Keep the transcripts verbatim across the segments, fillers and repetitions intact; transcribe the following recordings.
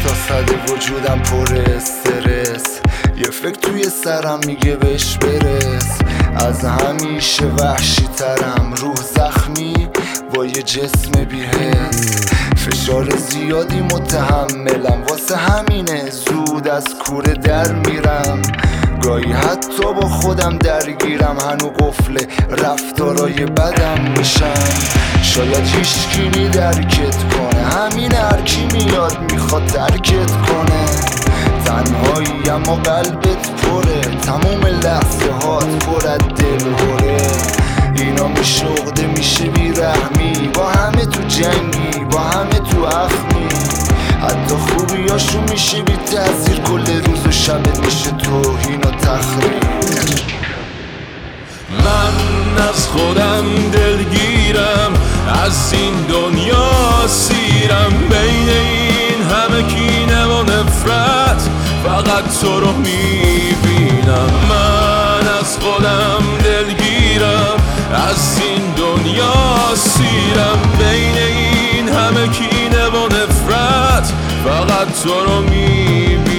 احساسات وجودم پر استرس، یه فکر توی سرم میگه بهش برس. از همیشه وحشی ترم، روح زخمی با یه جسم بی‌حس. فشار زیادی متحملم، واسه همینه زود از کوره در میرم. گاهی حتی با خودم درگیرم، هنو قفل رفتارای بدم میشم. شاید هیچکی نی درکت کنه، همین هرکی میاد میخواد ترکت کنه. تنهایی اما قلبت پره، تموم لحظه هات پر از دل هره. اینا میشه عقده میشه بیرحمی، با همه تو جنگی با همه تو اخمی. حتی خوبیاشو میشه بی تأثیر، کل روز و شبت میشه توهین و تخریب. من از خودم دلگیرم، از این دنیا سیرم. بین این همه کینه و نفرت فقط تو رو میبینم. من از خودم دلگیرم، از این دنیا سیرم. بین این همه کینه و نفرت فقط تو رو میبینم.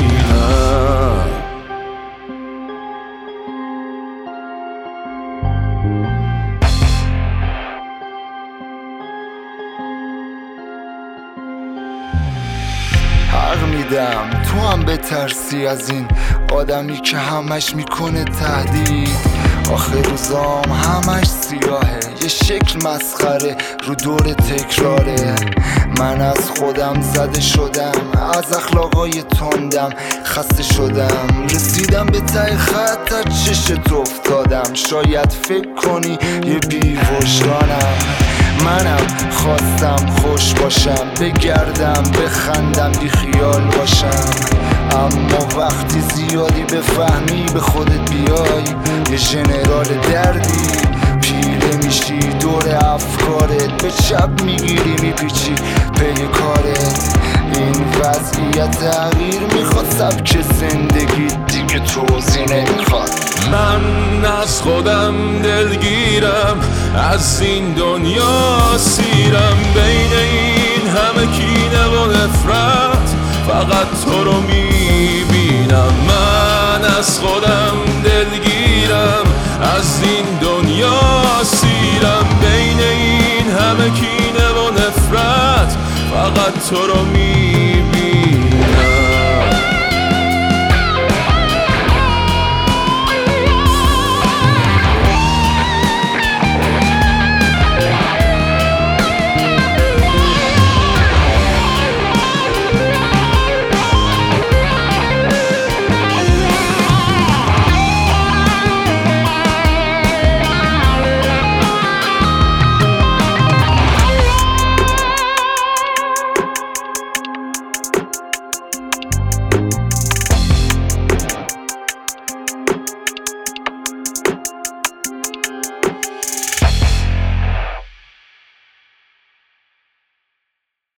حق میدم تو هم بترسی از این آدمی که همش میکنه تهدید. آخر روزام همش سیاهه، یه شکل مسخره رو دور تکراره. من از خودم زده شدم، از اخلاقای تندم خسته شدم. رسیدم به ته خط، از چشت افتادم. شاید فکر کنی یه بی‌وجدانم، منم خواستم خوش باشم، بگردم بخندم بی خیال باشم. اما وقتی زیادی بفهمی به خودت بیای، یه ژنرال دردی پیله میشی دور افکارت. به چپ میگیری میپیچی پی کارت. این وضعیت تغییر میخواد، سبک زندگی دیگه توضیح نمیخواد. من از خودم دلگیرم، از این دنیا سیرم. بین این همه کینه و نفرت فقط تو رو میبینم. من از خودم دلگیرم، از این دنیا سیرم. بین این همه کینه و نفرت فقط تو رو میبینم.